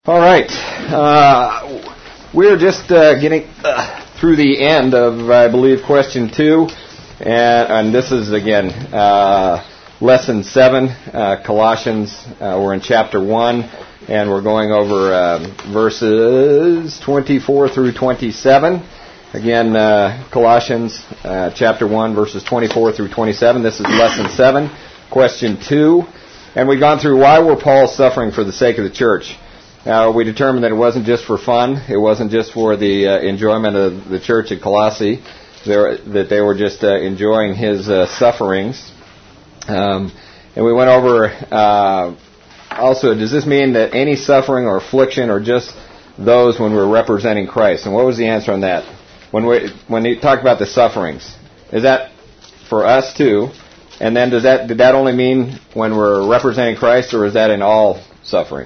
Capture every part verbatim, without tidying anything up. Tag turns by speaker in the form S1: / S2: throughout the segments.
S1: All right. Uh, we're just uh, getting uh, through the end of, I believe, question two. And, and this is, again, uh, lesson seven, uh, Colossians. Uh, we're in chapter one, and we're going over uh, verses twenty-four through twenty-seven. Again, uh, Colossians uh, chapter one, verses twenty-four through twenty-seven. This is lesson seven, question two. And we've gone through why were Paul suffering for the sake of the church. Uh, we determined that it wasn't just for fun. It wasn't just for the uh, enjoyment of the church at Colossae. There, that they were just uh, enjoying his uh, sufferings. Um, and we went over uh, also, does this mean that any suffering or affliction or just those when we're representing Christ? And what was the answer on that? When we when you talk about the sufferings, is that for us too? And then does that did that only mean when we're representing Christ, or is that in all suffering?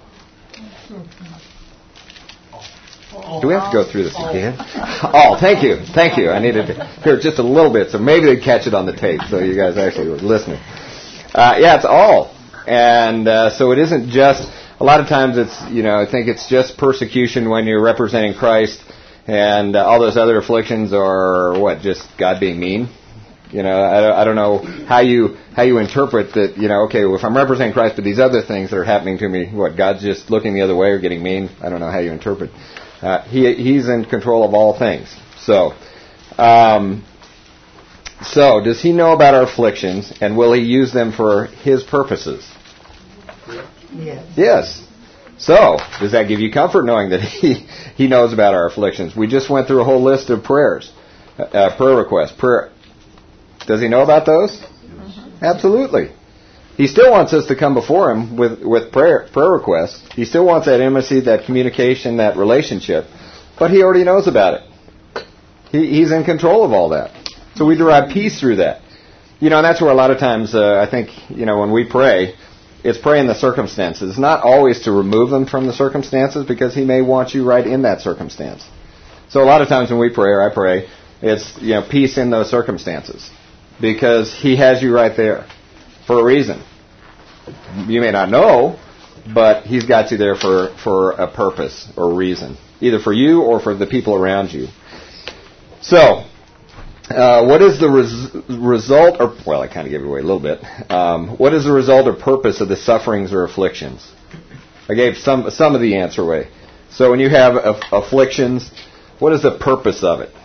S1: Do we have to go through this again? Oh, thank you. Thank you. I needed to hear just a little bit, so maybe they'd catch it on the tape, so you guys actually were listening. Uh, yeah, it's all. And uh, so it isn't just, a lot of times it's, you know, I think it's just persecution when you're representing Christ, and uh, all those other afflictions are, what, just God being mean? You know, I, I don't know how you how you interpret that, you know, okay, well, if I'm representing Christ, but these other things that are happening to me, what, God's just looking the other way or getting mean? I don't know how you interpret. Uh, he He's in control of all things. So, um, so does he know about our afflictions, and will he use them for his purposes?
S2: Yes.
S1: Yes. So, does that give you comfort knowing that he, he knows about our afflictions? We just went through a whole list of prayers, uh, prayer requests, prayer. Does he know about those? Mm-hmm. Absolutely. He still wants us to come before him with, with prayer prayer requests. He still wants that intimacy, that communication, that relationship. But he already knows about it. He, he's in control of all that. So we derive peace through that. You know, and that's where a lot of times uh, I think, you know, when we pray, it's praying the circumstances. It's not always to remove them from the circumstances, because he may want you right in that circumstance. So a lot of times when we pray, or I pray, it's, you know, peace in those circumstances. Because he has you right there for a reason. You may not know, but he's got you there for, for a purpose or reason. Either for you or for the people around you. So, uh, what is the res- result, or, well, I kind of gave it away a little bit. Um, what is the result or purpose of the sufferings or afflictions? I gave some some of the answer away. So when you have aff- afflictions, what is the purpose of it?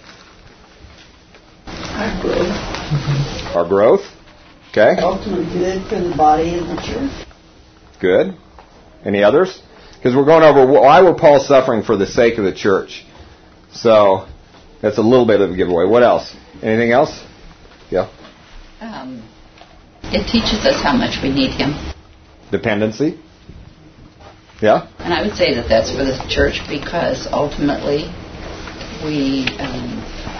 S2: Our growth.
S1: Our growth? Okay.
S2: Ultimately good for the body of the church.
S1: Good. Any others? Because we're going over why were Paul suffering for the sake of the church. So that's a little bit of a giveaway. What else? Anything else? Yeah.
S3: Um, it teaches us how much we need him. Dependency.
S1: Yeah.
S3: And I would say that that's for the church, because ultimately we, um,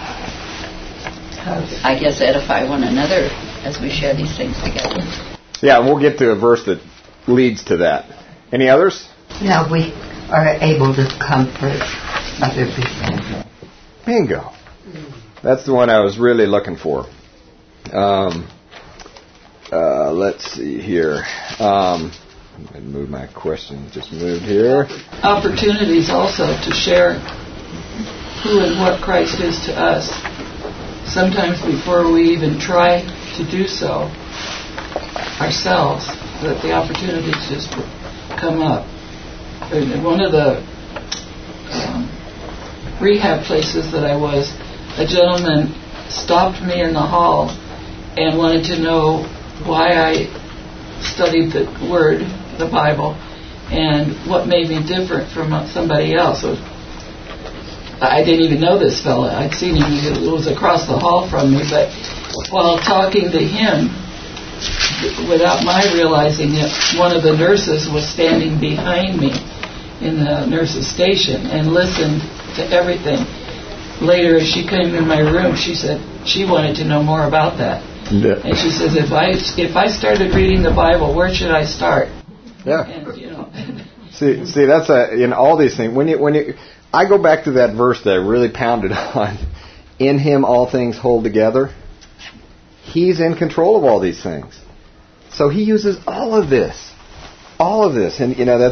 S3: I guess, edify one another as we share these things together.
S1: Yeah, and we'll get to a verse that leads to that. Any others?
S4: Now we are able to comfort other people.
S1: Bingo. That's the one I was really looking for. Um, uh, let's see here. Um, I'm going to move my question. Just moved here.
S5: Opportunities also to share who and what Christ is to us. Sometimes before we even try to do so ourselves, that the opportunities just come up. In one of the um, rehab places that I was, a gentleman stopped me in the hall and wanted to know why I studied the Word, the Bible, and what made me different from somebody else. So I didn't even know this fella. I'd seen him. He was across the hall from me. But while talking to him, without my realizing it, one of the nurses was standing behind me in the nurse's station and listened to everything. Later, as she came in my room, she said she wanted to know more about that. Yeah. And she says, if I if I started reading the Bible, where should I start?
S1: Yeah.
S5: And, you know.
S1: see, see, that's a, in all these things. When you when you, I go back to that verse that I really pounded on. In him all things hold together. He's in control of all these things. So he uses all of this. All of this. And, you know, that's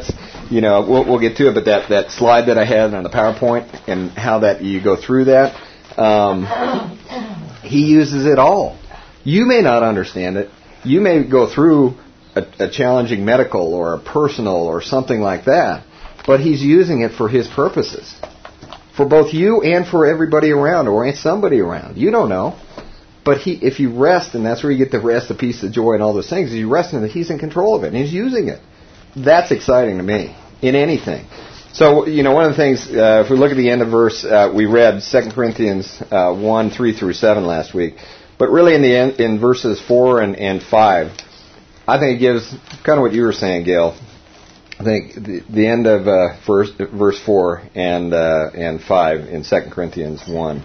S1: you know, we'll, we'll get to it, but that, that slide that I had on the PowerPoint and how that you go through that, um, he uses it all. You may not understand it. You may go through a, a challenging medical or a personal or something like that, but he's using it for his purposes. For both you and for everybody around or somebody around. You don't know. But he, if you rest, and that's where you get the rest, the peace, the joy, and all those things, is you rest in that he's in control of it, and he's using it. That's exciting to me, in anything. So, you know, one of the things, uh, if we look at the end of verse, uh, we read Second Corinthians uh, one, three through seven last week. But really in the end, in verses four and, and five, I think it gives kind of what you were saying, Gail. I think the, the end of uh, verse, verse four and uh, and five in Second Corinthians one.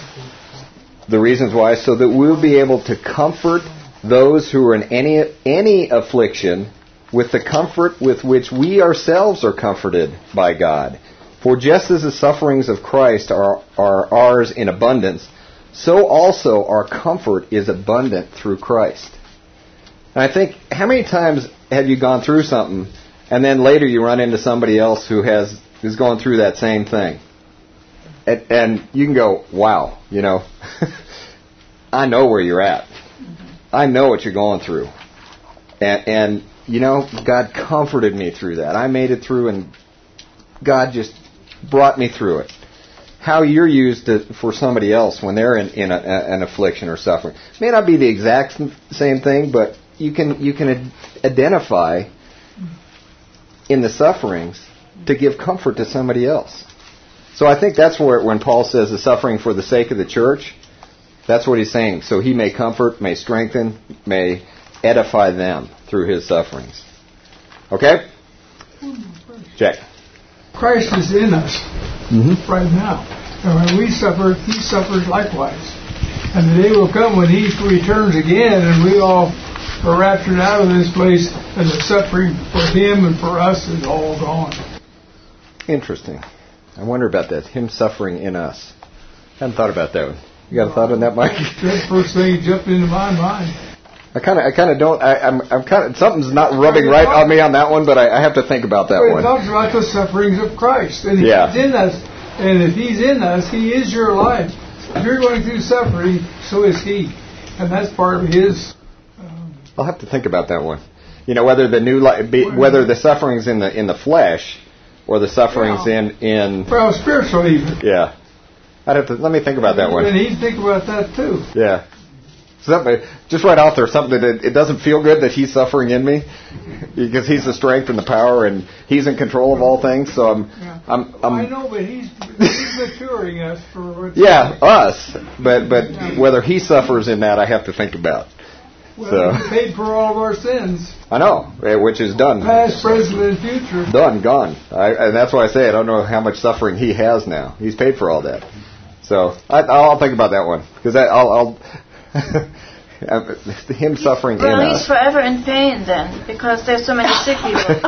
S1: The reasons why, so that we'll be able to comfort those who are in any any affliction with the comfort with which we ourselves are comforted by God. For just as the sufferings of Christ are, are ours in abundance, so also our comfort is abundant through Christ. And I think, how many times have you gone through something and then later you run into somebody else who has is going through that same thing? And, and you can go, wow, you know, I know where you're at. I know what you're going through. And, and, you know, God comforted me through that. I made it through and God just brought me through it. How you're used to, for somebody else when they're in, in a, a, an affliction or suffering. It may not be the exact same thing, but you can you can identify in the sufferings to give comfort to somebody else. So I think that's where when Paul says the suffering for the sake of the church, that's what he's saying. So he may comfort, may strengthen, may edify them through his sufferings. Okay? Check.
S6: Christ is in us
S1: Mm-hmm.
S6: right now. And when we suffer, he suffers likewise. And the day will come when he returns again and we all are raptured out of this place and the suffering for him and for us is all gone.
S1: Interesting. I wonder about that. Him suffering in us. I hadn't thought about that one. You got a thought on that, Mike?
S6: That's the first thing that jumped into my mind.
S1: I kind of, I kind of don't. I, I'm, I'm kind of. Something's not rubbing right on me on that one, but I, I have to think about that
S6: well,
S1: one.
S6: It talks about the sufferings of Christ, and
S1: Yeah.
S6: He's in us. And if He's in us, He is your life. If you're going through suffering, so is He, and that's part of His. Um,
S1: I'll have to think about that one. You know, whether the new, li- be, whether the sufferings in the in the flesh, or the sufferings
S6: well,
S1: in in.
S6: Well, spiritual even.
S1: Yeah, I'd have to. Let me think about that one.
S6: And He'd think about that too.
S1: Yeah. Something, just right out there, something that it, it doesn't feel good that he's suffering in me, because he's the strength and the power, and he's in control of all things. So I'm,
S6: Yeah.
S1: I'm, I'm.
S6: I know, but he's, he's maturing us for what's
S1: Yeah, us. But but whether he suffers in that, I have to think about.
S6: well,
S1: So
S6: He paid for all of our sins,
S1: I know, eh, which is done,
S6: past, present, and future.
S1: done, gone. I, and that's why I say I don't know how much suffering he has now. He's paid for all that. So I, I'll think about that one, because I'll. I'll him suffering
S7: well,
S1: in
S7: he's
S1: us.
S7: forever in pain then, because there's so many sick people.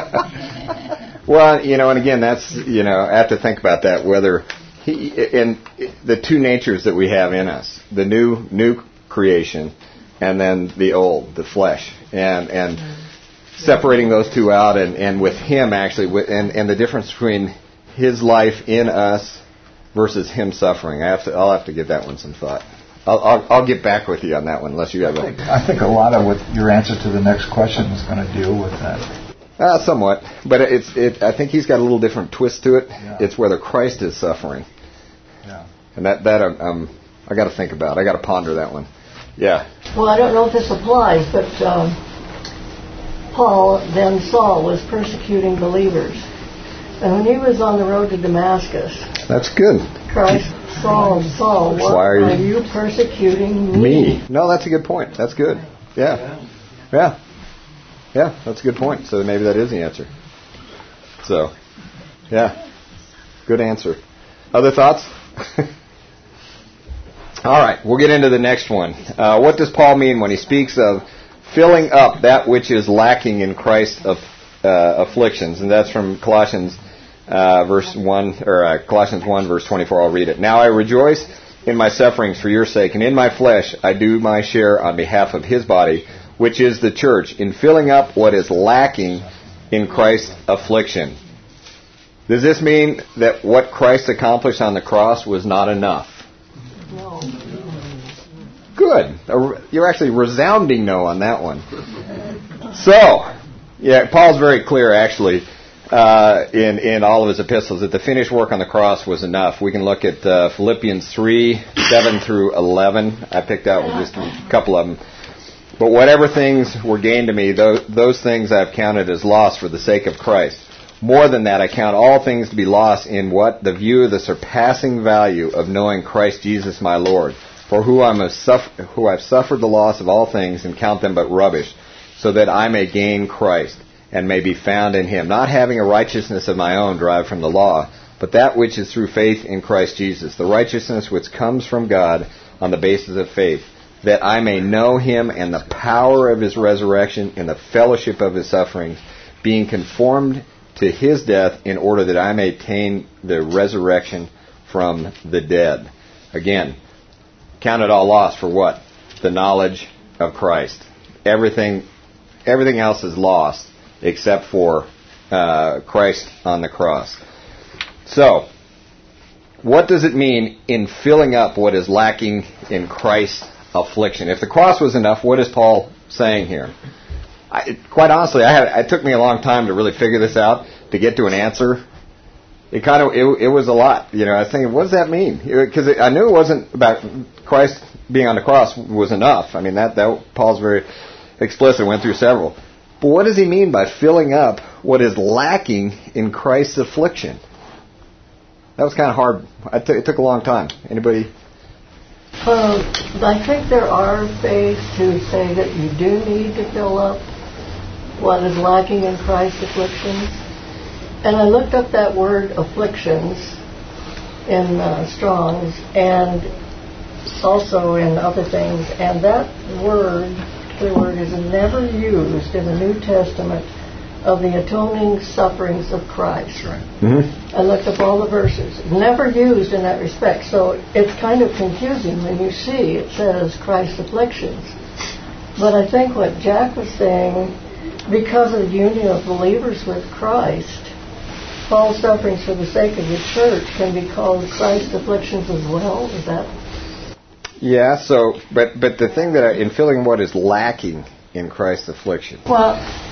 S1: Well, you know, and again, that's, you know, I have to think about that, whether he, and the two natures that we have in us, the new new creation, and then the old, the flesh, and and separating those two out, and, and with him actually, with, and and the difference between his life in us versus him suffering. I have to, I'll have to give that one some thought. I'll, I'll, I'll get back with you on that one, unless you have
S8: I
S1: a...
S8: think, I think a lot of what your answer to the next question is going to deal with that.
S1: Uh, somewhat. But it's, it, I think he's got a little different twist to it.
S8: Yeah.
S1: It's whether Christ is suffering.
S8: Yeah.
S1: And that, that um, um, I got to think about. I got to ponder that one. Yeah.
S2: Well, I don't know if this applies, but um, Paul, then Saul, was persecuting believers. And when he was on the road to Damascus,
S1: That's good.
S2: Christ, Saul, Saul, why,
S1: Why are
S2: are
S1: you-
S2: you persecuting me?
S1: Me. No, that's a good point. That's good. Yeah. Yeah. Yeah, that's a good point. So maybe that is the answer. So, yeah. Good answer. Other thoughts? All right, we'll get into the next one. Uh, what does Paul mean when he speaks of filling up that which is lacking in Christ's of, uh, afflictions? And that's from Colossians uh, verse one, or uh, Colossians one, verse twenty-four. I'll read it. Now I rejoice in my sufferings for your sake, and in my flesh I do my share on behalf of his body, which is the church, in filling up what is lacking in Christ's affliction. Does this mean that what Christ accomplished on the cross was not enough?
S2: No.
S1: Good. You're actually resounding no on that one. So, yeah, Paul's very clear, actually, uh, in, in all of his epistles, that the finished work on the cross was enough. We can look at uh, Philippians three, seven through eleven. I picked out just a couple of them. But whatever things were gained to me, those, those things I've counted as loss for the sake of Christ. More than that, I count all things to be lost in what? The view of the surpassing value of knowing Christ Jesus my Lord, for who, I'm a suffer- who I've suffered the loss of all things and count them but rubbish, so that I may gain Christ and may be found in him, not having a righteousness of my own derived from the law, but that which is through faith in Christ Jesus, the righteousness which comes from God on the basis of faith, that I may know him and the power of his resurrection and the fellowship of his sufferings, being conformed to his death, in order that I may attain the resurrection from the dead. Again, count it all lost for what? The knowledge of Christ. Everything, everything else is lost except for uh, Christ on the cross. So, what does it mean in filling up what is lacking in Christ's affliction? If the cross was enough, what is Paul saying here? I, quite honestly, I had, it took me a long time to really figure this out, to get to an answer. It kind of, it, it was a lot. You know, I was thinking, what does that mean? Because I knew it wasn't about Christ being on the cross was enough. I mean, that, that Paul's very explicit, went through several. But what does he mean by filling up what is lacking in Christ's affliction? That was kind of hard. I t- it took a long time. Anybody?
S2: Um, I think there are faiths who say that you do need to fill up what is lacking in Christ's afflictions. And I looked up that word afflictions in uh, Strong's and also in other things, and that word, the word is never used in the New Testament of the atoning sufferings of Christ.
S8: Right.
S1: Mm-hmm.
S2: I looked up all the verses. Never used in that respect. So it's kind of confusing when you see it says Christ's afflictions. But I think what Jack was saying, because of the union of believers with Christ, Paul's sufferings for the sake of the church can be called Christ's afflictions as well. Is that?
S1: Yeah. So, but but the thing that I, in filling what is lacking in Christ's affliction.
S4: Well,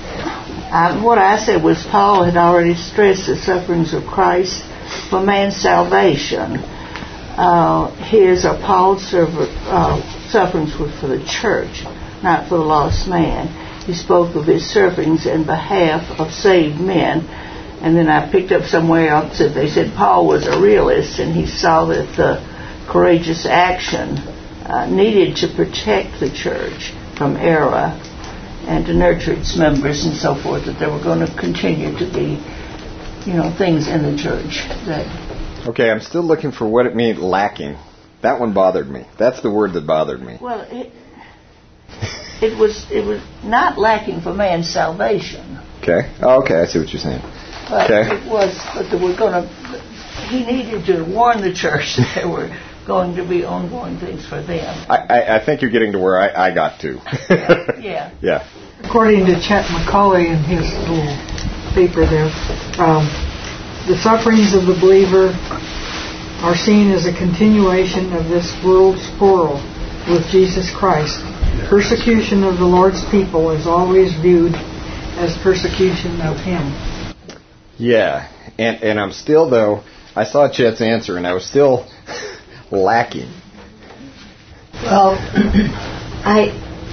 S4: uh, what I said was Paul had already stressed the sufferings of Christ for man's salvation. Uh, his or Paul's server, uh, sufferings were for the church, not for the lost man. He spoke of his sufferings in behalf of saved men. And then I picked up somewhere else that they said Paul was a realist, and he saw that the courageous action uh, needed to protect the church from error and to nurture its members and so forth, that there were going to continue to be, you know, things in the church that...
S1: Okay, I'm still looking for what it means lacking. That one bothered me. That's the word that bothered me.
S4: Well, it, it was it was not lacking for man's salvation.
S1: Okay. Oh, okay, I see what you're saying.
S4: But
S1: okay.
S4: it was, but they were going to, he needed to warn the church that there were going to be ongoing things for them.
S1: I, I, I think you're getting to where I, I got to.
S4: Yeah.
S1: Yeah.
S9: According to Chet McCauley in his little paper there, um, the sufferings of the believer are seen as a continuation of this world's quarrel with Jesus Christ. Persecution of the Lord's people is always viewed as persecution of Him.
S1: Yeah, and and I'm still, though, I saw Chet's answer, and I was still lacking.
S4: Well, I,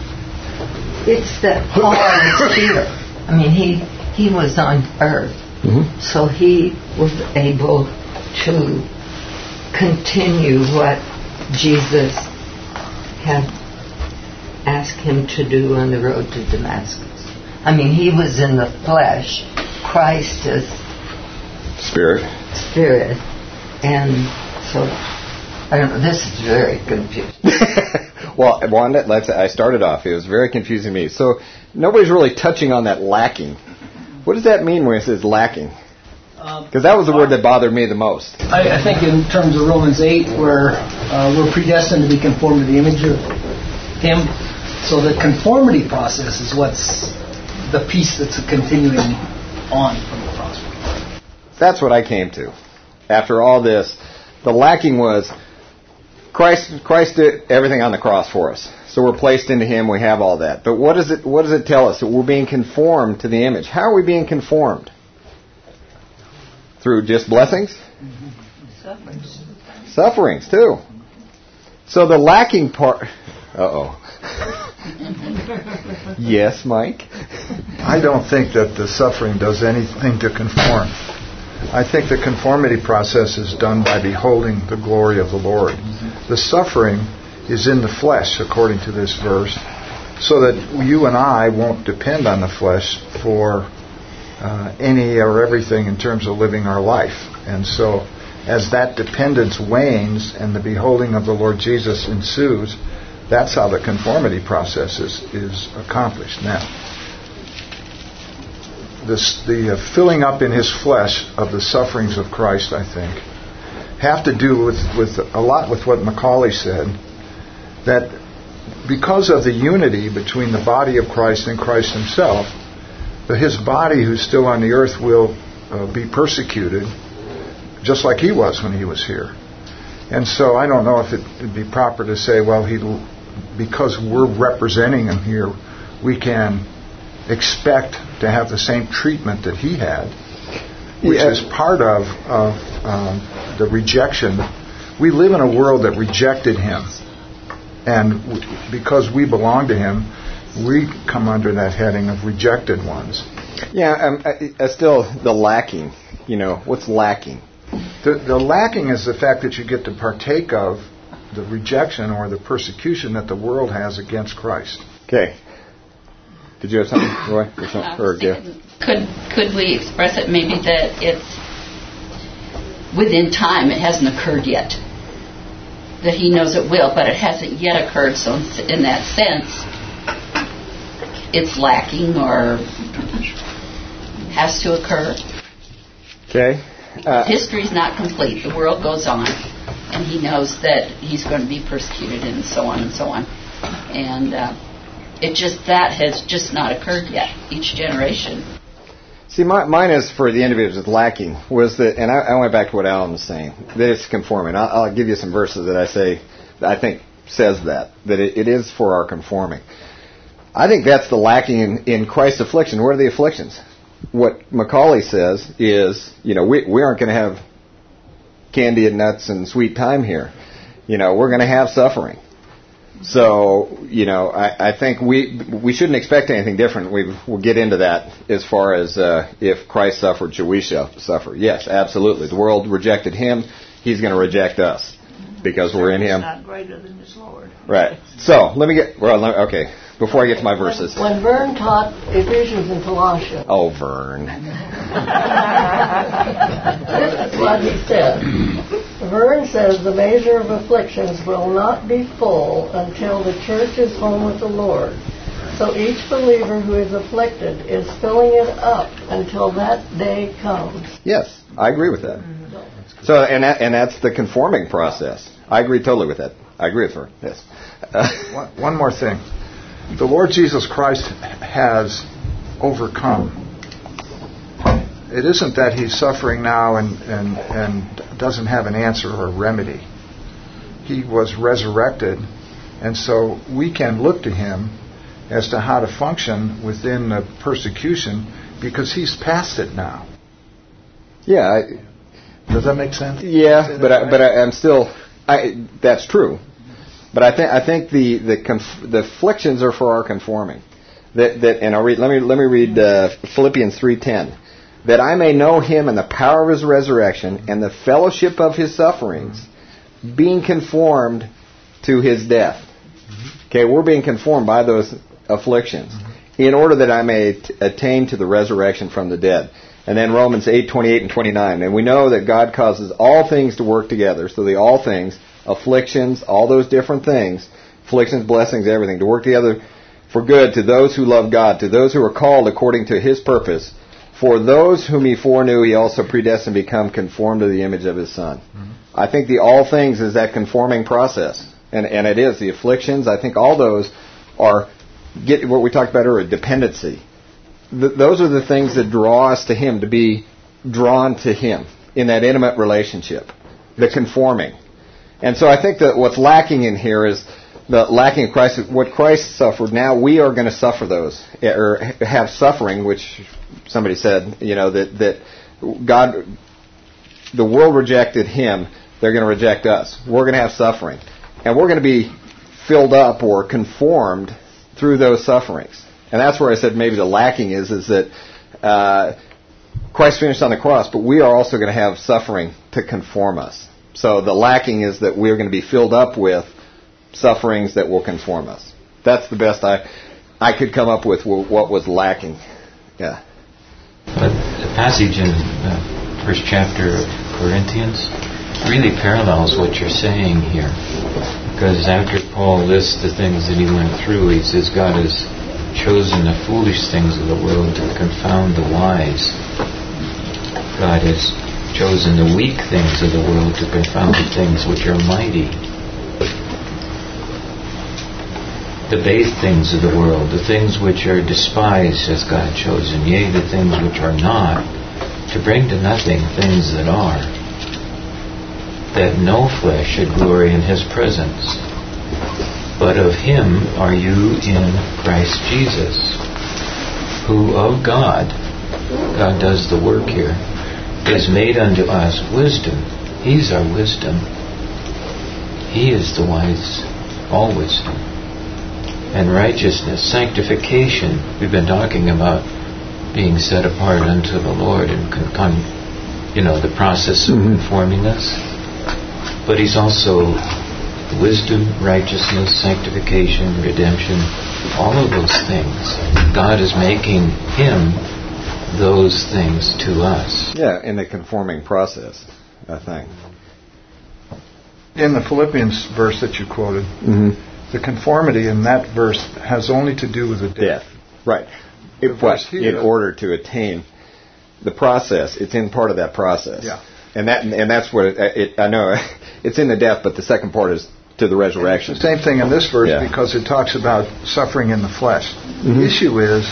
S4: it's that Paul is here. I mean, he he was on earth,
S1: mm-hmm.
S4: so he was able to continue what Jesus had asked him to do on the road to Damascus. I mean, he was in the flesh. Christ is
S1: Spirit.
S4: Spirit. And so, I don't know, this is very confusing.
S1: Well, Wanda, let's, I started off. It was very confusing to me. So, nobody's really touching on that lacking. What does that mean when it says lacking? Because um, that was the word that bothered me the most.
S10: I, I think in terms of Romans eight, where uh, we're predestined to be conformed to the image of Him. So the conformity process is what's the piece that's continuing on from the cross.
S1: That's what I came to. After all this, the lacking was Christ. Christ did everything on the cross for us, so we're placed into Him. We have all that. But what does it? What does it tell us? That we're being conformed to the image. How are we being conformed? Through just blessings?
S3: Sufferings.
S1: Sufferings too. So the lacking part. Uh oh. Yes, Mike?
S8: I don't think that the suffering does anything to conform. I think the conformity process is done by beholding the glory of the Lord. The suffering is in the flesh, according to this verse, so that you and I won't depend on the flesh for uh, any or everything in terms of living our life. And so, as that dependence wanes and the beholding of the Lord Jesus ensues, that's how the conformity process is, is accomplished. Now, this, the uh, filling up in His flesh of the sufferings of Christ, I think, have to do with, with a lot with what Macaulay said, that because of the unity between the body of Christ and Christ Himself, that His body, who's still on the earth, will uh, be persecuted, just like He was when He was here. And so I don't know if it would be proper to say, well, he, because we're representing Him here, we can expect to have the same treatment that He had, which yeah. is part of, of um, the rejection. We live in a world that rejected Him. And w- because we belong to Him, we come under that heading of rejected ones.
S1: Yeah, um, I, I still, the lacking, you know, what's lacking?
S8: The, the lacking is the fact that you get to partake of the rejection or the persecution that the world has against Christ.
S1: Okay. Did you have something, Roy? Or something? Or, yeah.
S3: Could could we express it maybe that it's within time, it hasn't occurred yet? That He knows it will, but it hasn't yet occurred, so in that sense, it's lacking or has to occur.
S1: Okay. Uh,
S3: History's not complete. The world goes on, and He knows that He's going to be persecuted and so on and so on. And uh, it just, that has just not occurred yet, each generation.
S1: See, my, mine is for the individuals with lacking, was that, and I, I went back to what Alan was saying, that it's conforming. I'll, I'll give you some verses that I say, that I think says that, that it, it is for our conforming. I think that's the lacking in, in Christ's affliction. What are the afflictions? What Macaulay says is, you know, we, we aren't going to have candy and nuts and sweet time here. You know, we're going to have suffering. So, you know, I, I think we we shouldn't expect anything different. We, we'll get into that as far as uh, if Christ suffered, should we suffer? Yes, absolutely. The world rejected Him. He's going to reject us because we're in Him.
S4: Not greater than His Lord.
S1: Right. So, let me get, well, let, okay, before I get to my verses.
S2: When, when Vern taught Ephesians and Colossians.
S1: Oh, Vern.
S2: This is what he said. Vern says the measure of afflictions will not be full until the church is home with the Lord. So each believer who is afflicted is filling it up until that day comes.
S1: Yes, I agree with that. So, and that, and that's the conforming process. I agree totally with that. I agree with her. Yes. Uh,
S8: one, one more thing. The Lord Jesus Christ has overcome. It isn't that He's suffering now and, and, and doesn't have an answer or a remedy. He was resurrected, and so we can look to Him as to how to function within the persecution because He's past it now.
S1: Yeah. I,
S8: Does that make sense?
S1: Yeah, but I, but I, I'm still. I, that's true. But I think I think the the conf, the afflictions are for our conforming. That that and I'll read. Let me let me read uh, Philippians three ten. That I may know Him and the power of His resurrection and the fellowship of His sufferings, being conformed to His death. Okay, we're being conformed by those afflictions, in order that I may t- attain to the resurrection from the dead. And then Romans eight twenty-eight and twenty-nine. And we know that God causes all things to work together. So the all things, afflictions, all those different things, afflictions, blessings, everything, to work together for good to those who love God, to those who are called according to His purpose. For those whom He foreknew, He also predestined to become conformed to the image of His Son. Mm-hmm. I think the all things is that conforming process. And and it is. The afflictions, I think all those are, get what we talked about earlier, dependency. th- those are the things that draw us to Him, to be drawn to Him in that intimate relationship, the conforming. And so I think that what's lacking in here is the lacking of Christ. What Christ suffered, now we are going to suffer those, or have suffering, which somebody said, you know, that, that God, the world rejected Him, they're going to reject us. We're going to have suffering. And we're going to be filled up or conformed through those sufferings. And that's where I said maybe the lacking is, is that uh, Christ finished on the cross, but we are also going to have suffering to conform us. So the lacking is that we're going to be filled up with sufferings that will conform us. That's the best I I could come up with what was lacking. Yeah.
S11: But the passage in the first chapter of Corinthians really parallels what you're saying here. Because after Paul lists the things that he went through, he says God has chosen the foolish things of the world to confound the wise. God has chosen the weak things of the world to confound the things which are mighty. The base things of the world, the things which are despised has God chosen, yea, the things which are not, to bring to nothing things that are, that no flesh should glory in His presence. But of Him are you in Christ Jesus, who of God, God does the work here, is made unto us wisdom. He's our wisdom. He is the wise, all wisdom. And righteousness, sanctification. We've been talking about being set apart unto the Lord and, con- con- you know, the process of mm-hmm. conforming us. But He's also wisdom, righteousness, sanctification, redemption, all of those things. God is making Him those things to us.
S1: Yeah, in the conforming process, I think.
S8: In the Philippians verse that you quoted, mm-hmm. the conformity in that verse has only to do with the death.
S1: death. Right. It, but in order to attain the process, it's in part of that process.
S8: Yeah.
S1: And that and that's what it, it, I know it's in the death, but the second part is to the resurrection.
S8: It's the same thing in this verse
S1: yeah.
S8: because it talks about suffering in the flesh.
S1: Mm-hmm.
S8: The issue is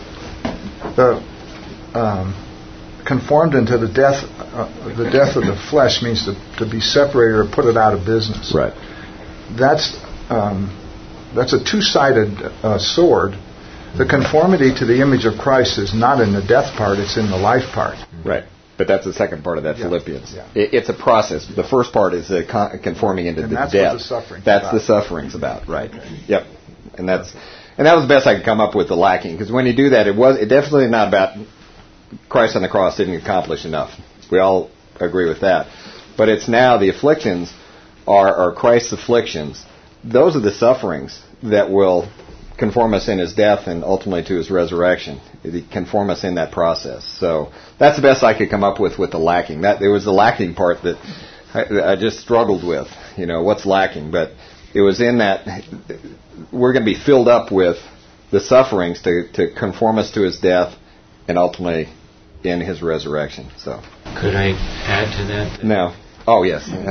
S8: the um, conformed into the death. Uh, the death of the flesh means to, to be separated or put it out of business.
S1: Right.
S8: That's um, that's a two-sided uh, sword. The conformity to the image of Christ is not in the death part; it's in the life part.
S1: Right. But that's the second part of that yeah. Philippians.
S8: Yeah.
S1: It, it's a process. The first part is the con- conforming into
S8: and
S1: the
S8: that's
S1: death.
S8: What the suffering's
S1: that's
S8: about.
S1: the suffering's about, right? Yep. And that's and that was the best I could come up with, the lacking, because when you do that, it was it definitely not about Christ on the cross didn't accomplish enough. We all agree with that. But it's now the afflictions are, are Christ's afflictions. Those are the sufferings that will conform us in His death and ultimately to His resurrection. It conform us in that process. So that's the best I could come up with with the lacking. That it was the lacking part that I, I just struggled with. You know, what's lacking? But it was in that we're going to be filled up with the sufferings to, to conform us to His death and ultimately in His resurrection. So
S11: could I add to that?
S1: No. Oh, yes.
S11: that,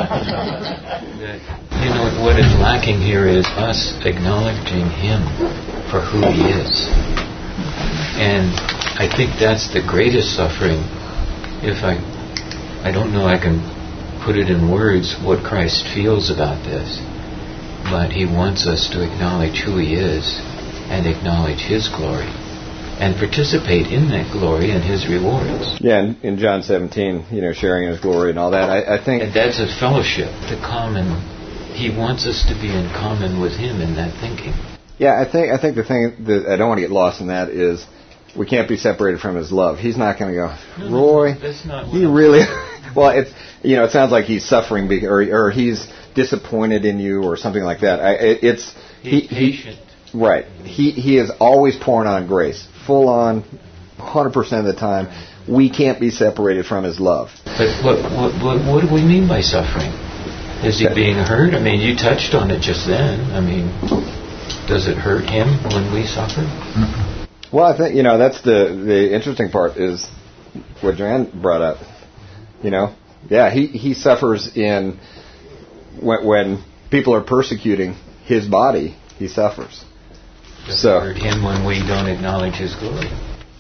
S11: you know, what is lacking here is us acknowledging Him for who He is. And I think that's the greatest suffering. If I, I don't know I can put it in words what Christ feels about this, but He wants us to acknowledge who He is and acknowledge His glory and participate in that glory and His rewards.
S1: Yeah, in, in John seventeen, you know, sharing His glory and all that. I, I think
S11: and that's a fellowship, the common. He wants us to be in common with Him in that thinking.
S1: Yeah, I think I think the thing that I don't want to get lost in that is we can't be separated from His love. He's not going to go,
S11: no,
S1: Roy.
S11: No, that's not what
S1: you I'm really. Well, it's you know, it sounds like He's suffering be, or or He's disappointed in you or something like that. I, it, it's
S11: He's
S1: he,
S11: patient.
S1: He, right. He he is always pouring on grace, full on, one hundred percent of the time. We can't be separated from His love.
S11: But what what what, what do we mean by suffering? Is He being hurt? I mean, you touched on it just then. I mean, does it hurt Him when we suffer?
S1: Well, I think, you know, that's the, the interesting part is what Joanne brought up. You know, yeah, he, he suffers in when, when people are persecuting His body, He suffers.
S11: Does
S1: so,
S11: it hurt Him when we don't acknowledge His glory?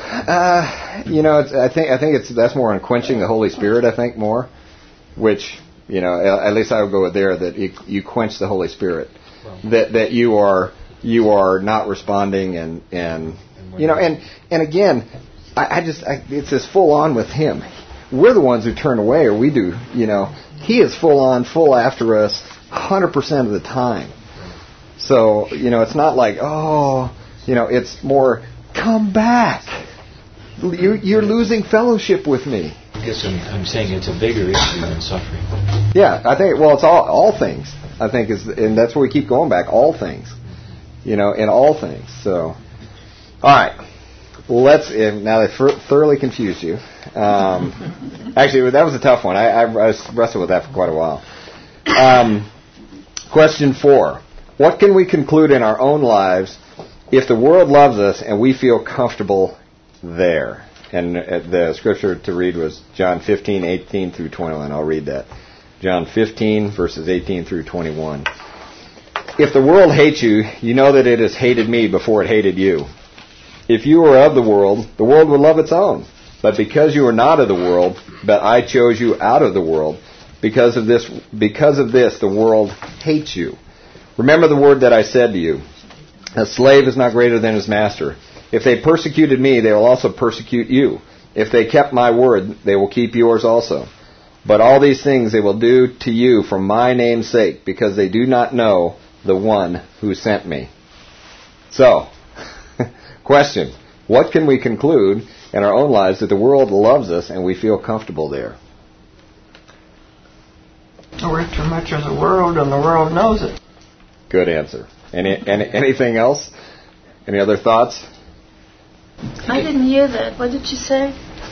S1: Uh, you know, it's, I think I think it's that's more on quenching the Holy Spirit. I think more, which you know, at least I would go with there that you, you quench the Holy Spirit, well, that that you are you are not responding and and, and you know and and again, I, I just I, it's this full on with Him. We're the ones who turn away, or we do. You know, He is full on, full after us, one hundred percent of the time. So you know, it's not like oh, you know, it's more come back. You, you're losing fellowship with me.
S11: I guess I'm, I'm saying it's a bigger issue than suffering.
S1: Yeah, I think. Well, it's all all things. I think is, and that's where we keep going back. All things, you know, in all things. So, all right. Let's. Now they thoroughly confused you. Um, actually, that was a tough one. I, I, I wrestled with that for quite a while. Um, question four: what can we conclude in our own lives if the world loves us and we feel comfortable there? And the scripture to read was John fifteen, eighteen through twenty-one. I'll read that. John fifteen, verses eighteen through twenty-one. If the world hates you, you know that it has hated me before it hated you. If you were of the world, the world would love its own. But because you are not of the world, but I chose you out of the world, because of this, because of this, the world hates you. Remember the word that I said to you. A slave is not greater than his master. If they persecuted me, they will also persecute you. If they kept my word, they will keep yours also. But all these things they will do to you for my name's sake, because they do not know the one who sent me. So, question. What can we conclude in our own lives that the world loves us and we feel comfortable there?
S4: We're too much of the world and the world knows it.
S1: Good answer. Any, any anything else? Any other thoughts?
S7: I didn't hear that. What did you say?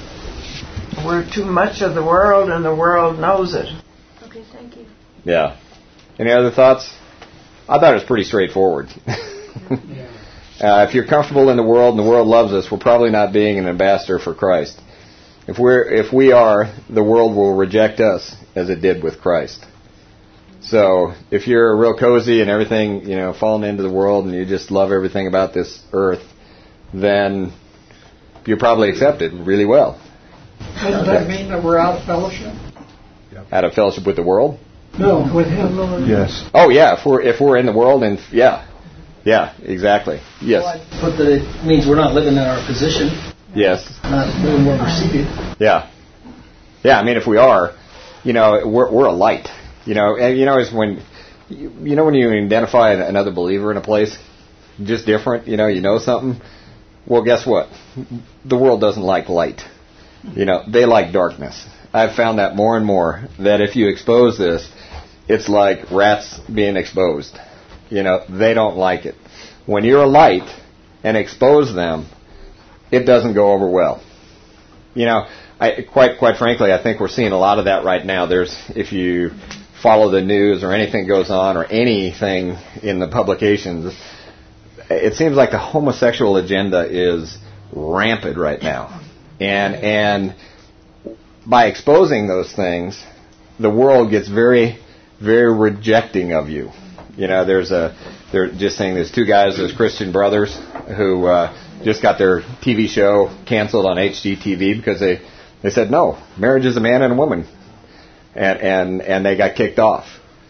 S4: We're too much of the world and the world knows it.
S7: Okay, thank you.
S1: Yeah. Any other thoughts? I thought it was pretty straightforward.
S6: Yeah.
S1: uh, if you're comfortable in the world and the world loves us, we're probably not being an ambassador for Christ. If we're if we are, the world will reject us as it did with Christ. So if you're real cozy and everything, you know, falling into the world and you just love everything about this earth, then you're probably accepted really well.
S9: Doesn't that mean that we're out of fellowship?
S1: Out of fellowship with the world?
S9: No, with Him.
S8: Yes.
S1: Oh yeah, if we're if we're in the world and yeah, yeah, exactly. Yes.
S10: Well, I put that it means we're not living in our position.
S1: Yes.
S10: Not doing what we're seeking.
S1: Yeah. Yeah. I mean, if we are, you know, we're we're a light. You know, and you know, is when you, you know when you identify another believer in a place, just different. You know, you know something. Well, guess what? The world doesn't like light. You know, they like darkness. I've found that more and more, that if you expose this, it's like rats being exposed. You know, they don't like it. When you're a light and expose them, it doesn't go over well. You know, I, quite quite frankly, I think we're seeing a lot of that right now. There's, if you follow the news or anything goes on or anything in the publications, it seems like the homosexual agenda is rampant right now. And and by exposing those things, the world gets very, very rejecting of you. You know, there's a, they're just saying there's two guys, there's Christian brothers, who uh, just got their T V show canceled on H G T V because they, they said, no, marriage is a man and a woman. And, and, and they got kicked off.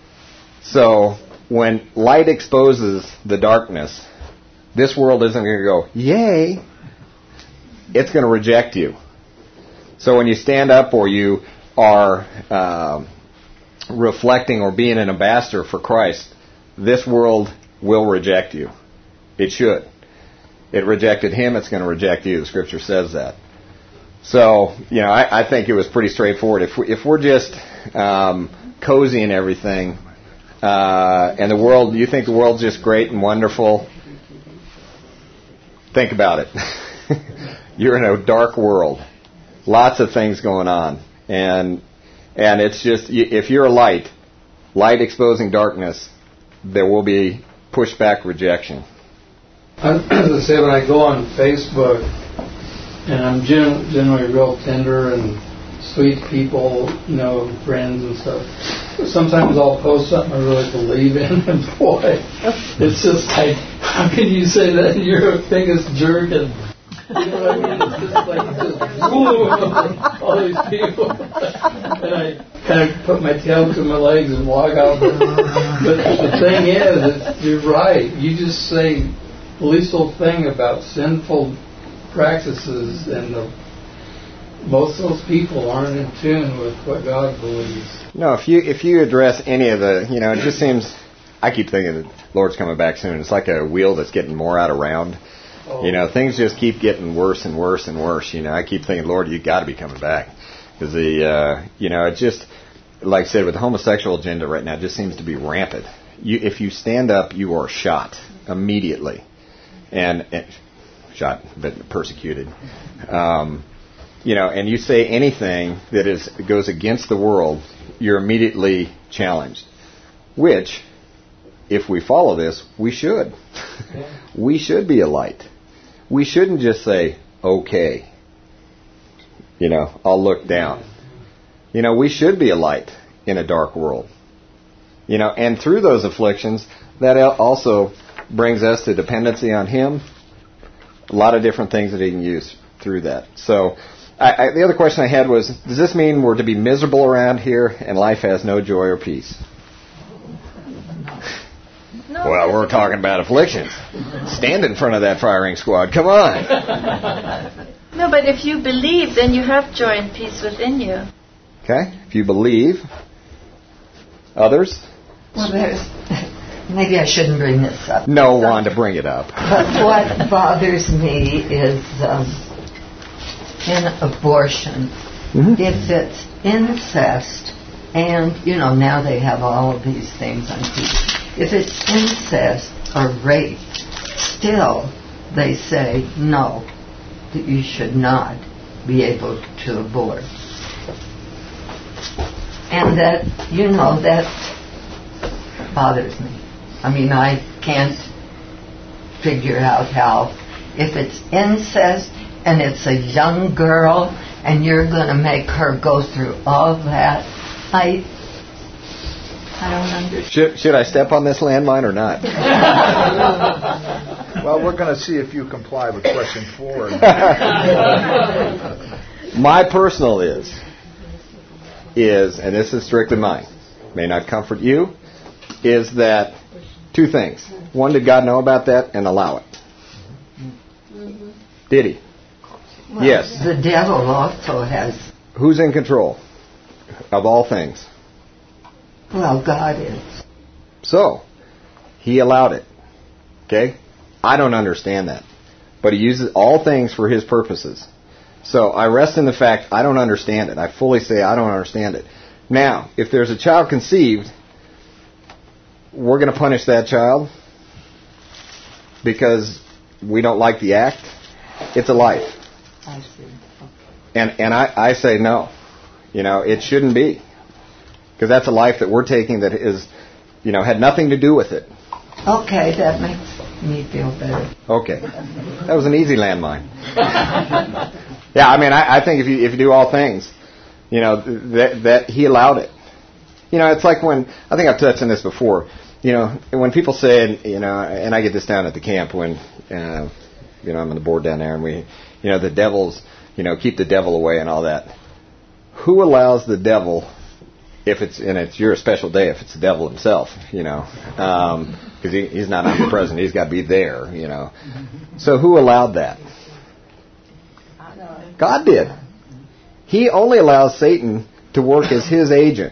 S1: So when light exposes the darkness, this world isn't going to go, yay. It's going to reject you. So when you stand up or you are uh, reflecting or being an ambassador for Christ, this world will reject you. It should. It rejected him, it's going to reject you. The scripture says that. So, you know, I, I think it was pretty straightforward. If, we, if we're just um, cozy and everything, uh, and the world, you think the world's just great and wonderful, think about it. You're in a dark world. Lots of things going on. And and it's just, if you're a light, light exposing darkness, there will be pushback, rejection.
S12: As I say, when I go on Facebook, and I'm gen- generally real tender and sweet people, you know, friends and stuff, sometimes I'll post something I really believe in, and boy, it's just like, how can you say that you're the biggest jerk? And You know what I mean? It's just like, just, whoa, all these people. And I kind of put my tail to my legs and walk out. But the thing is, it's, you're right. You just say the least little thing about sinful practices, and the, most of those people aren't in tune with what God believes.
S1: No, if you if you address any of the, you know, it just seems, I keep thinking the Lord's coming back soon. It's like a wheel that's getting more out of round. Oh. You know, things just keep getting worse and worse and worse. You know, I keep thinking, Lord, you got to be coming back. Because the, uh, you know, it just, like I said, with the homosexual agenda right now, it just seems to be rampant. You, if you stand up, you are shot immediately. And, and shot, but persecuted. Um, you know, and you say anything that is goes against the world, you're immediately challenged. Which, if we follow this, we should. Yeah. We should be a light. We shouldn't just say, okay, you know, I'll look down. You know, we should be a light in a dark world. You know, and through those afflictions, that also brings us to dependency on Him. A lot of different things that He can use through that. So, I, I, the other question I had was, does this mean we're to be miserable around here and life has no joy or peace? No. Well, we're talking about afflictions. Stand in front of that firing squad. Come on.
S7: No, but if you believe, then you have joy and peace within you.
S1: Okay. If you believe. Others?
S13: Well, there's... Maybe I shouldn't bring this up.
S1: No, Wanda, bring it up.
S13: But what bothers me is um, in abortion, mm-hmm. if it's incest, and, you know, now they have all of these things on T V. If it's incest or rape, still they say, no, that you should not be able to abort. And that, you know, that bothers me. I mean, I can't figure out how, if it's incest and it's a young girl and you're going to make her go through all that, I I don't understand.
S1: Should, should I step on this landmine or not?
S8: Well, we're going to see if you comply with question four.
S1: My personal is, is, and this is strictly mine, may not comfort you, is that two things. One, did God know about that and allow it? Mm-hmm. Did He?
S13: Well,
S1: yes.
S13: The devil also has.
S1: Who's in control of all things?
S13: Well, God is.
S1: So, He allowed it. Okay? I don't understand that. But He uses all things for His purposes. So, I rest in the fact I don't understand it. I fully say I don't understand it. Now, if there's a child conceived, we're going to punish that child because we don't like the act. It's a life.
S13: I see.
S1: And and I, I say no. You know, it shouldn't be. Because that's a life that we're taking that is, you know, had nothing to do with it.
S13: Okay, that makes me feel better.
S1: Okay. That was an easy landmine. Yeah, I mean, I, I think if you if you do all things, you know, that that He allowed it. You know, it's like when, I think I've touched on this before, you know, when people say, you know, and I get this down at the camp when, uh, you know, I'm on the board down there and we, you know, the devils, you know, keep the devil away and all that. Who allows the devil, if it's, and it's your special day, if it's the devil himself, you know, um, because he, he's not omnipresent, he's got to be there, you know. So who allowed that? God did. He only allows Satan to work as his agent.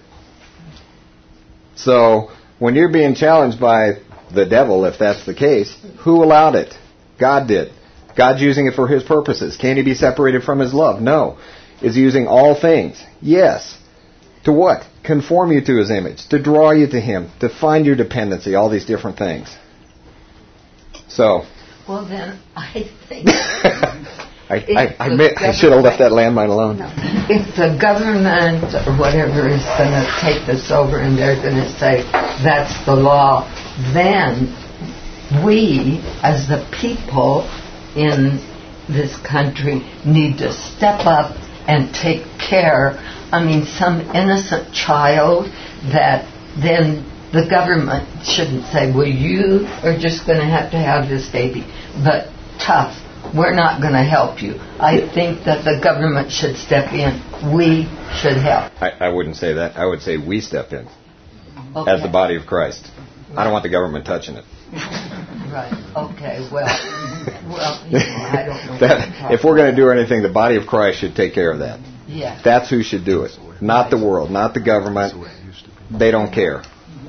S1: So, when you're being challenged by the devil, if that's the case, who allowed it? God did. God's using it for His purposes. Can He be separated from His love? No. Is He using all things? Yes. To what? Conform you to His image. To draw you to Him. To find your dependency. All these different things. So.
S13: Well then, I think...
S1: I, I, I, admit, I should have left that landmine alone.
S13: No. If the government or whatever is going to take this over and they're going to say that's the law, then we, as the people in this country, need to step up and take care. I mean, some innocent child that then the government shouldn't say, well, you are just going to have to have this baby. But tough. we're not going to help you. I think that the government should step in. We should help.
S1: I, I wouldn't say that. I would say we step in
S13: Okay.
S1: as the body of Christ. I don't want the government touching it.
S13: Right. Okay. Well, well, you know, I don't know.
S1: That, if we're going to do anything, the body of Christ should take care of that.
S13: Yeah.
S1: That's who should do it. Not the world, not the government. They don't care.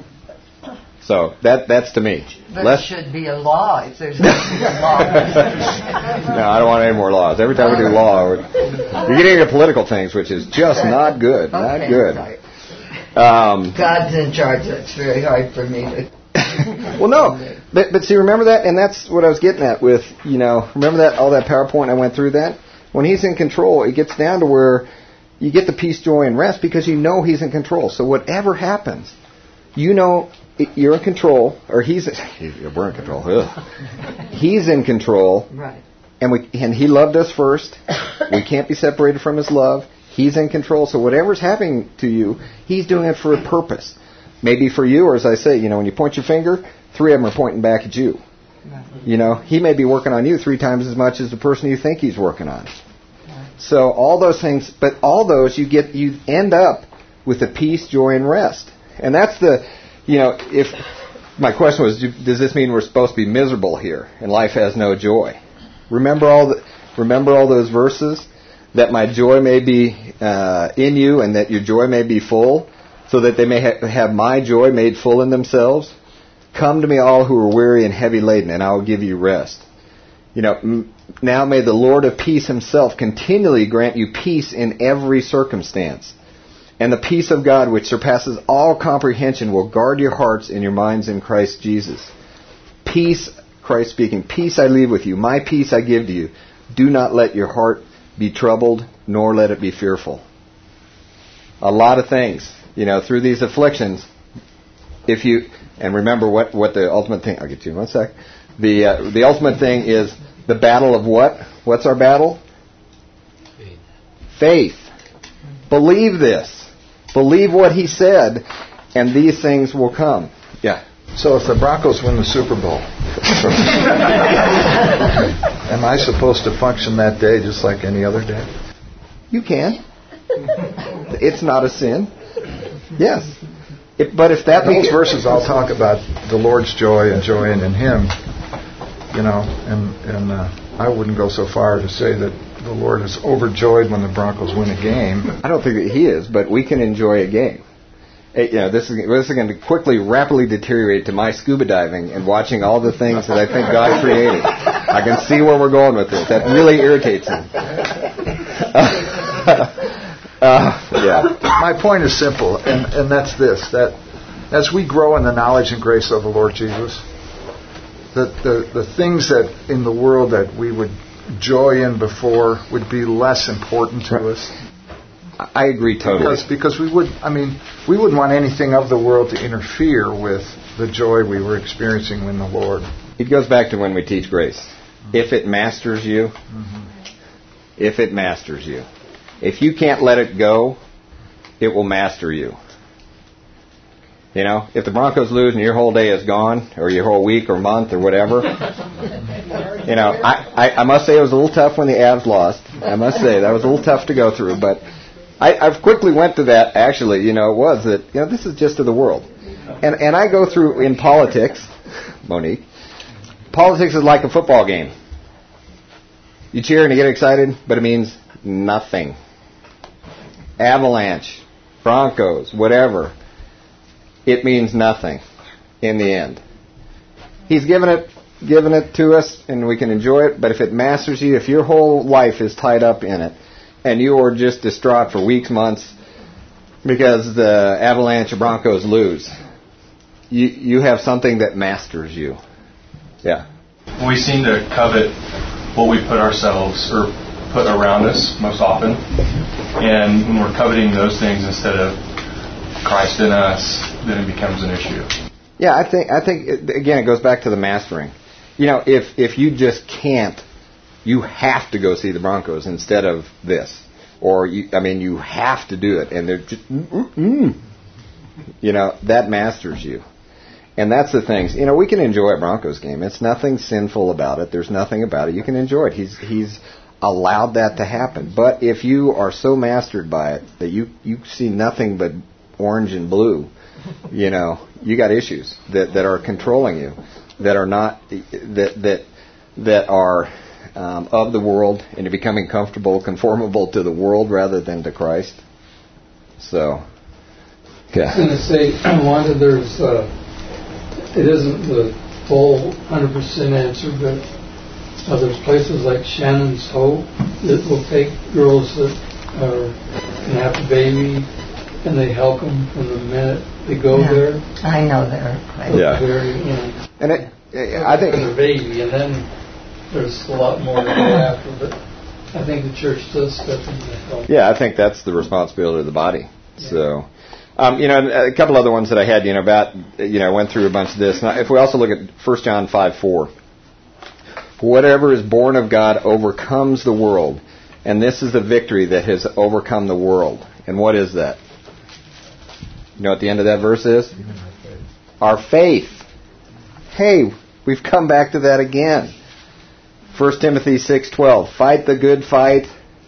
S1: So that that's to me.
S13: But
S1: Less,
S13: it should be a law if there's going to be a law.
S1: no, I don't want any more laws. Every time we do law, we're, you're getting into political things, which is just not good. Not
S13: Okay,
S1: good.
S13: sorry.
S1: Um,
S13: God's in charge. It's very hard for me to.
S1: well, no, but but see, remember that, and that's what I was getting at with, you know, remember that all that PowerPoint I went through that? When He's in control, it gets down to where you get the peace, joy, and rest because you know He's in control. So whatever happens, you know you're in control, or He's we're in control. Ugh. He's in control,
S13: Right.
S1: and we and He loved us first. We can't be separated from His love. He's in control. So whatever's happening to you, He's doing it for a purpose. Maybe for you, or as I say, you know, when you point your finger, three of them are pointing back at you. Right. You know, He may be working on you three times as much as the person you think He's working on. Right. So all those things, but all those you get, you end up with the peace, joy, and rest. And that's the, you know, if my question was, does this mean we're supposed to be miserable here and life has no joy? Remember all the, remember all those verses, that my joy may be uh, in you, and that your joy may be full, so that they may ha- have my joy made full in themselves. Come to me, all who are weary and heavy laden, and I will give you rest. You know, m- now may the Lord of peace Himself continually grant you peace in every circumstance. And the peace of God, which surpasses all comprehension, will guard your hearts and your minds in Christ Jesus. Peace, Christ speaking, peace I leave with you, my peace I give to you. Do not let your heart be troubled, nor let it be fearful. A lot of things, you know, through these afflictions, if you, and remember what, what the ultimate thing, I'll get to you in one sec. The, uh, the ultimate thing is the battle of what? What's our battle? Faith. Faith. Believe this. Believe what He said, and these things will come. Yeah.
S8: So if the Broncos win the Super Bowl, am I supposed to function that day just like any other day?
S1: You can. It's not a sin. Yes. It, but if that
S8: those verses, I'll talk about the Lord's joy and joying in Him, you know, and and uh, I wouldn't go so far to say that the Lord is overjoyed when the Broncos win a game.
S1: I don't think that He is, but we can enjoy a game. It, you know, this is this is going to quickly, rapidly deteriorate to my scuba diving and watching all the things that I think God created. I can see where we're going with this. That really irritates Him. Uh, yeah.
S8: My point is simple, and, and that's this, that as we grow in the knowledge and grace of the Lord Jesus, that the, the things that in the world that we would joy in before would be less important to us.
S1: I agree totally.
S8: Because, because we would, I mean, we wouldn't want anything of the world to interfere with the joy we were experiencing in the Lord.
S1: It goes back to when we teach grace. Mm-hmm. If it masters you, mm-hmm. if it masters you. If you can't let it go, it will master you. You know, if the Broncos lose and your whole day is gone, or your whole week or month or whatever, you know, I, I, I must say it was a little tough when the Avs lost. I must say that was a little tough to go through, but I, I've quickly went to that, actually, you know, it was that, you know, this is just of the world. And, and I go through in politics, Monique, politics is like a football game. You cheer and you get excited, but it means nothing. Avalanche, Broncos, whatever. It means nothing in the end. He's given it given it to us and we can enjoy it, but if it masters you, if your whole life is tied up in it and you are just distraught for weeks, months because the Avalanche or Broncos lose, you you have something that masters you. Yeah.
S14: We seem to covet what we put ourselves or put around us most often, and when we're coveting those things instead of Christ in us, then it becomes an issue.
S1: Yeah, I think I think it, again it goes back to the mastering. You know, if if you just can't, you have to go see the Broncos instead of this, or you, I mean, you have to do it, and they're just, mm, mm, you know, that masters you. And that's the things, you know, we can enjoy a Broncos game. It's nothing sinful about it. There's nothing about it. You can enjoy it. He's he's allowed that to happen. But if you are so mastered by it that you, you see nothing but orange and blue, you know, you got issues that, that are controlling you, that are not, that that that are um, of the world, and you're becoming comfortable, conformable to the world rather than to Christ. So, okay.
S12: I was going to say, Wanda, there's, uh, it isn't the full one hundred percent answer, but uh, there's places like Shannon's Hope that will take girls that are can have a baby, and they help them from the minute they go
S13: yeah.
S12: there.
S13: I know there.
S1: Yeah.
S12: Very, you know,
S1: and it, I think
S12: their baby, and then there's a lot more to go after. But I think the church does step in to help.
S1: Yeah, I think that's the responsibility of the body. Yeah. So, um, you know, a couple other ones that I had, you know, about, you know, I went through a bunch of this. Now, if we also look at First John five four, for whatever is born of God overcomes the world, and this is the victory that has overcome the world. And what is that? You know what the end of that verse is? Our faith. Hey, we've come back to that again. First Timothy six twelve. Fight the good fight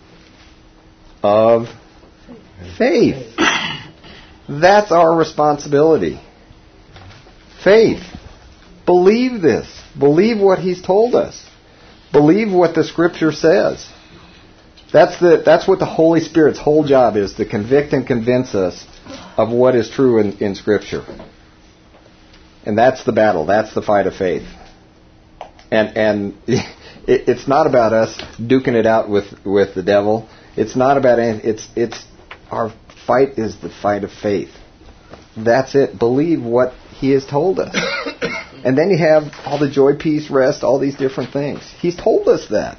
S1: of faith. That's our responsibility. Faith. Believe this. Believe what He's told us. Believe what the Scripture says. That's the that's what the Holy Spirit's whole job is, to convict and convince us of what is true in, in Scripture. And that's the battle. That's the fight of faith. And and it, it's not about us duking it out with, with the devil. It's not about anything. It's it's our fight is the fight of faith. That's it. Believe what He has told us. And then you have all the joy, peace, rest, all these different things. He's told us that.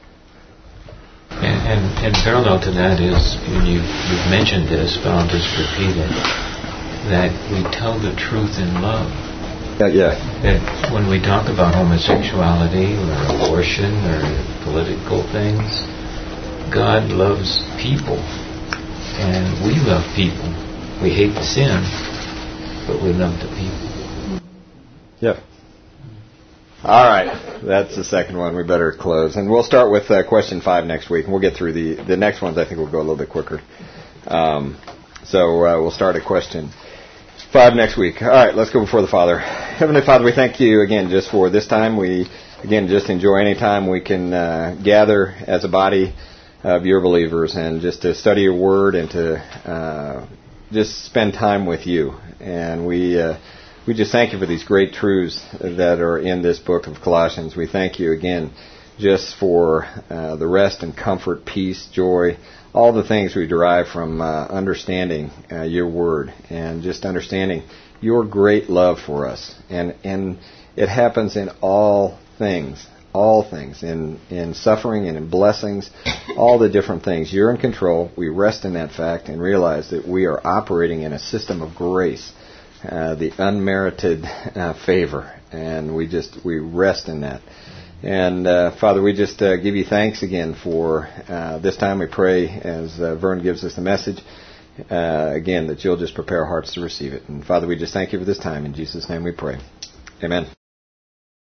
S11: And, and, and parallel to that is, and you've, you've mentioned this, but I'll just repeat it, that we tell the truth in love.
S1: Uh, yeah.
S11: That when we talk about homosexuality or abortion or political things, God loves people. And we love people. We hate the sin, but we love the people.
S1: Yep. All right. That's the second one. We better close. And we'll start with uh, question five next week. And we'll get through the, the next ones. I think we'll go a little bit quicker. Um, so uh, we'll start at question five next week. All right. Let's go before the Father. Heavenly Father, we thank You again just for this time. We, again, just enjoy any time we can uh, gather as a body of Your believers and just to study Your Word and to uh, just spend time with You. And we... Uh, We just thank You for these great truths that are in this book of Colossians. We thank You again just for uh, the rest and comfort, peace, joy, all the things we derive from uh, understanding uh, Your Word and just understanding Your great love for us. And and it happens in all things, all things, in, in suffering and in blessings, all the different things. You're in control. We rest in that fact and realize that we are operating in a system of grace. Uh, the unmerited uh, favor, and we just we rest in that. And uh, Father, we just uh, give You thanks again for uh, this time. We pray as uh, Vern gives us the message uh, again that You'll just prepare our hearts to receive it. And Father, we just thank You for this time. In Jesus' name we pray. Amen.